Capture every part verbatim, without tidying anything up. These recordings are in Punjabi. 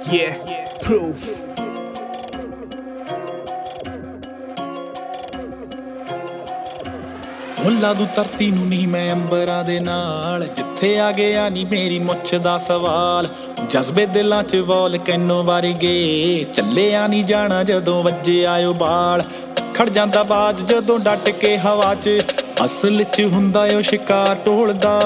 Yeah, proof. ਮੁੱਲਾ ਦੂ ਧਰਤੀ ਨੂੰ ਨਹੀਂ ਮੈਂ ਅੰਬਰਾਂ ਦੇ ਨਾਲ, ਜਿੱਥੇ ਆ ਗਿਆ ਨੀ ਮੇਰੀ ਮੁੱਛ ਦਾ ਸਵਾਲ। ਜਜ਼ਬੇ ਦਿਲਾਂ ਚ ਵੋਲਕੈਨੋ ਵਰਗੇ, ਚੱਲਿਆ ਨੀ ਜਾਣਾ ਜਦੋਂ ਵੱਜੇ ਆਇਓ ਬਾਲ। ਖੜ ਜਾਂਦਾ ਬਾਜ ਜਦੋਂ ਡਟ ਕੇ ਹਵਾ ਚ, ਅਸਲ ਚ ਹੁੰਦਾ ਓ ਸ਼ਿਕਾਰ ਢੋਲਦਾ।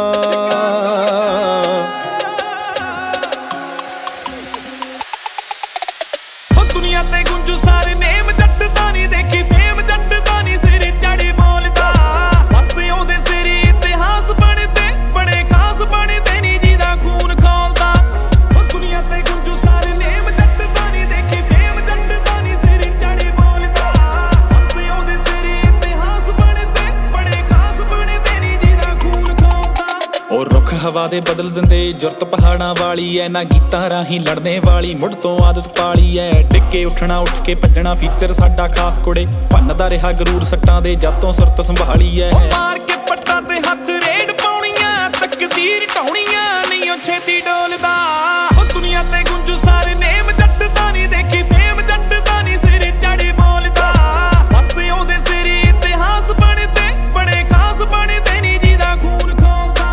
ਦੁਨੀਆ ਤੇ ਗੁੰਜੂ ਸਾਰੇ ਨੇਮ, ਜੱਟ ਤਾਂ ਨੀ ਦੇਖੀ ਫੇਮ, ਜੱਟ ਤਾਂ ਨੀ ਸਿਰ ਚੜੀ ਬੋਲਦਾ। ਬਸ ਉਹਦੇ ਸਿਰ ਇਤਿਹਾਸ ਬਣਦੇ, ਬੜੇ ਖਾਸ ਬਣਦੇ ਨੀ ਜਿਹਦਾ ਖੂਨ ਖੋਲਦਾ। ਉਹ ਦੁਨੀਆ ਤੇ ਗੁੰਜੂ ਸਾਰੇ ਨੇਮ, ਜੱਟ ਤਾਂ ਨੀ ਦੇਖੀ ਫੇਮ, ਜੱਟ ਤਾਂ ਨੀ ਸਿਰ ਚੜੀ ਬੋਲਦਾ। ਬਸ ਉਹਦੇ ਸਿਰ ਇਤਿਹਾਸ ਬਣਦੇ, ਬੜੇ ਖਾਸ ਬਣਦੇ ਨੀ ਜਿਹਦਾ ਖੂਨ ਖੋਲਦਾ। ਉਹ ਰੁੱਖ ਹਵਾ ਦੇ ਬਦਲ ਦਿੰਦੇ, ਜੁਰਤ ਪਹਾੜਾਂ ਵਾਲੀ ਐ ਨਾ, ਗੀਤਾਂ ਰਾਹੀਂ ਲੜਨੇ ਵਾਲੀ ਮੁੱਢ ਤੋਂ ਆਦਤ ਪਾਲੀ ਐ। ਡਿੱਗੇ ਉੱਠਣਾ ਉੱਠ ਕੇ ਭੱਜਣਾ ਫੀਚਰ ਸਾਡਾ ਖਾਸ ਕੁੜੇ, ਭੰਨਦਾ ਰਿਹਾ ਗਰੂਰ ਸੱਟਾਂ ਦੇ ਜਦ ਤੋਂ ਸੁਰਤ ਸੰਭਾਲੀ ਐ। ਮਾਰ ਕੇ ਪੱਟਾਂ ਤੇ ਹੱਥ ਰੇਡ ਪਾਉਣੀਆਂ, ਤਕਦੀਰ ਢਾਉਣੀਆਂ ਨਹੀਂ ਉਹ ਛੇਤੀ ਡੋਲਦਾ। ਉਹ ਦੁਨੀਆ ਤੇ ਗੁੰਜੂ ਸਾਰੇ ਨੇਮ, ਜੱਟ ਤਾਂ ਨੀ ਦੇਖੀ ਫੇਮ, ਜੱਟ ਤਾਂ ਨੀ ਸਿਰ ਚੜੀ ਬੋਲਦਾ। ਬਸ ਉਹਦੇ ਸਿਰ ਇਤਿਹਾਸ ਬਣਦੇ, ਬੜੇ ਖਾਸ ਬਣਦੇ ਨੀ ਜਿਹਦਾ ਖੂਨ ਖੋਲਦਾ।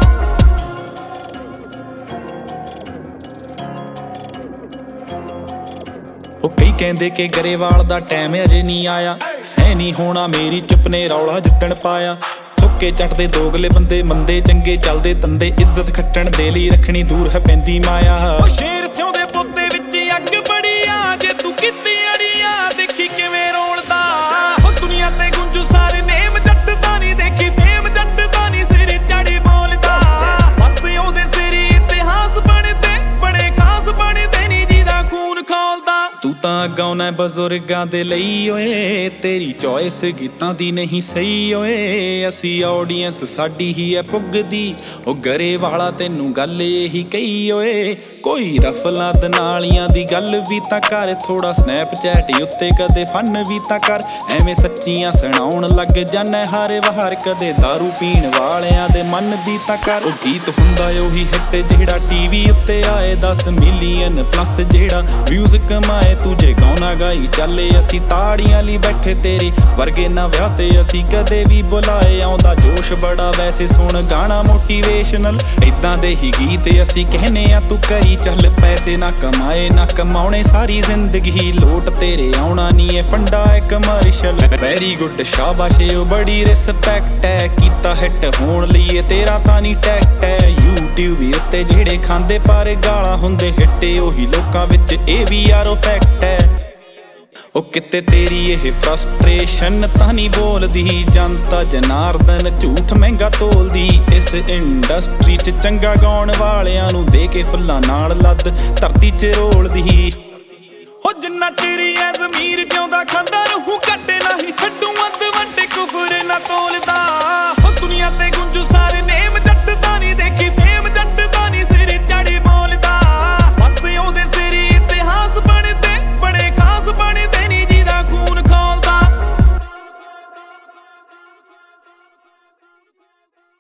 ਉਹ ਕਈ ਕਹਿੰਦੇ ਕਿ ਗਰੇਵਾਲ ਦਾ ਟਾਈਮ ਅਜੇ ਨਹੀਂ ਆਇਆ, ਸਹਿ ਨਹੀਂ ਹੋਣਾ ਮੇਰੀ ਚੁੱਪ ਨੇ ਰੌਲਾ ਜਿੱਦਣ ਪਾਇਆ। ਥੁੱਕੇ ਚੱਟਦੇ ਦੋਗਲੇ ਬੰਦੇ, ਮੰਦੇ ਚੰਗੇ ਚੱਲਦੇ ਤੰਦੇ, ਇੱਜ਼ਤ ਖੱਟਣ ਦੇ ਲਈ ਰੱਖਣੀ ਦੂਰ ਹੈ ਪੈਂਦੀ ਮਾਇਆ। ਉਹ ਸ਼ੇਰ ਸਿਉਂਦੇ ਪੁੱਤੇ ਵਿੱਚ ਅੱਗ ਬੜੀ ਆ, ਜੇ ਤੂੰ ਕੀਤੀ ਅੜੀਆ ਦੇਖੀ ਕਿਵੇਂ ਰੋਲਦਾ। ਉਹ ਦੁਨੀਆ ਤੇ ਗੁੰਜੂ ਸਾਰੇ ਨੇਮ, ਜੱਟ ਤਾਂ ਨੀ ਦੇਖੀ ਫੇਮ, ਜੱਟ ਤਾਂ ਨੀ ਸਿਰ ਚੜੀ ਬੋਲਦਾ। ਬਸ ਉਹਦੇ ਸਿਰ ਇਤਿਹਾਸ ਬਣਦੇ, ਬੜੇ ਖਾਸ ਬਣਦੇ ਨੀ ਜਿਹਦਾ ਖੂਨ ਖੋਲਦਾ। ਤੂੰ ਤਾਂ ਗਾਉਣਾ ਬਜ਼ੁਰਗਾਂ ਦੇ ਲਈ ਓਏ, ਤੇਰੀ ਚੋਇਸ ਗੀਤਾਂ ਦੀ ਨਹੀਂ ਸਹੀ ਓਏ। ਅਸੀਂ ਆਡੀਅנס ਸਾਡੀ ਹੀ ਐ ਪੁੱਗਦੀ, ਉਹ ਗਰੇਵਾਲਾ ਤੈਨੂੰ ਗੱਲ ਇਹੀ ਕਹੀ ਓਏ। ਕੋਈ ਰਫਲਾਂ ਦਨਾਲੀਆਂ ਦੀ ਗੱਲ ਵੀ ਤਾਂ ਕਰ, ਥੋੜਾ ਸਨੈਪਚੈਟ ਉੱਤੇ ਕਦੇ ਫਨ ਵੀ ਤਾਂ ਕਰ। ਐਵੇਂ ਸੱਚੀਆਂ ਸੁਣਾਉਣ ਲੱਗ ਜਾਣਾ ਹਰ ਵਾਰ, ਕਦੇ ਦਾਰੂ ਪੀਣ ਵਾਲਿਆਂ ਦੇ ਮਨ ਦੀ ਤਾਂ ਕਰ। ਉਹ ਗੀਤ ਹੁੰਦਾ ਉਹੀ ਹਿੱਟ ਜਿਹੜਾ ਟੀਵੀ ਉੱਤੇ ਆਏ, ਦਸ ਮਿਲੀਅਨ ਪਲੱਸ ਜਿਹੜਾ ਵਿਊਜ਼ ਕਮਾਏ। ਤੂੰ ਜੇ ਗਾਉਣਾ ਗਾਈ ਚੱਲੇ, ਅਸੀਂ ਤਾੜੀਆਂ ਲਈ ਬੈਠੇ ਤੇਰੇ ਵਰਗੇ ਨਾ ਵਿਆਹ ਤੇ ਅਸੀਂ ਕਦੇ ਵੀ ਬੁਲਾਏ। ਆਉਂਦਾ ਜੋਸ਼ ਬੜਾ ਵੈਸੇ ਸੁਣ ਗਾਣਾ ਮੋਟੀਵੇਸ਼ਨਲ, ਏਦਾਂ ਦੇ ਹੀ ਗੀਤ ਅਸੀਂ ਕਹਿੰਨੇ ਆ ਤੂੰ ਕਰੀ ਚੱਲ। ਪੈਸੇ ਨਾ ਕਮਾਏ ਨਾ ਕਮਾਉਣੇ ਸਾਰੀ ਜ਼ਿੰਦਗੀ, ਲੋਟ ਤੇਰੇ ਆਉਣਾ ਨੀ ਏ ਫੰਡਾ ਏ ਕਮਰਸ਼ਲ। ਵੈਰੀ ਗੁੱਡ ਸ਼ਾਬਾਸ਼ ਓ ਬੜੀ ਰਿਸਪੈਕਟ ਐ, ਕੀਤਾ ਹਿੱਟ ਹੋਣ ਲਈ ਤੇਰਾ ਤਾਂ ਨੀ ਟੈਕਟ ਐ। ਯੂਟਿਊਬ ਉੱਤੇ ਜਿਹੜੇ ਖਾਂਦੇ ਪਰ ਗਾਲਾਂ ਹੁੰਦੇ ਹਿੱਟ, ਉਹੀ ਲੋਕਾਂ ਵਿੱਚ ਇਹ ਵੀ ਯਾਰੋ ਫੈਕਟ ਐ। ਉਹ ਕਿਤੇ ਤੇਰੀ ਇਹ ਫਰਸਟ੍ਰੇਸ਼ਨ ਤਾਂ ਨਹੀਂ ਬੋਲਦੀ, ਜਨਤਾ ਜਨਾਰਦਨ ਝੂਠ ਮਹਿੰਗਾ ਤੋਲਦੀ। ਇਸ ਇੰਡਸਟਰੀ 'ਚ ਚੰਗਾ ਗਾਉਣ ਵਾਲਿਆਂ ਨੂੰ ਦੇ ਕੇ ਫੁੱਲਾਂ ਨਾਲ ਲੱਦ ਧਰਤੀ 'ਚ ਰੋਲਦੀ। ਹੋ ਜਿੰਨਾ ਚਿਰ ਐ ਜ਼ਮੀਰ ਜਿਉਂਦਾ ਖਾਂਦਾ